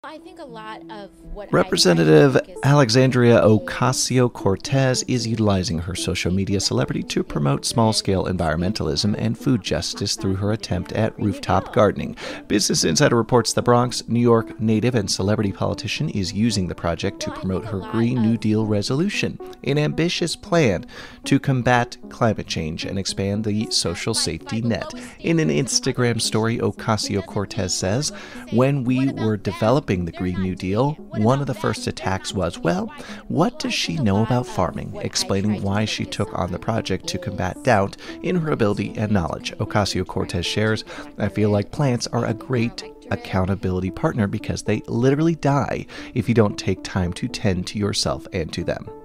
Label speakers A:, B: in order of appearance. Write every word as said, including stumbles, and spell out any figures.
A: I think a lot of what
B: Representative
A: I try to think is
B: Alexandria Ocasio-Cortez is utilizing her social media celebrity to promote small-scale environmentalism and food justice through her attempt at rooftop gardening. Business Insider reports the Bronx, New York native and celebrity politician is using the project to promote her Green New Deal resolution, an ambitious plan to combat climate change and expand the social safety net. In an Instagram story, Ocasio-Cortez says, "When we were developing the Green New Deal, one of the first attacks was, well, what does she know about farming?" explaining why she took on the project to combat doubt in her ability and knowledge. Ocasio-Cortez shares, "I feel like plants are a great accountability partner because they literally die if you don't take time to tend to yourself and to them."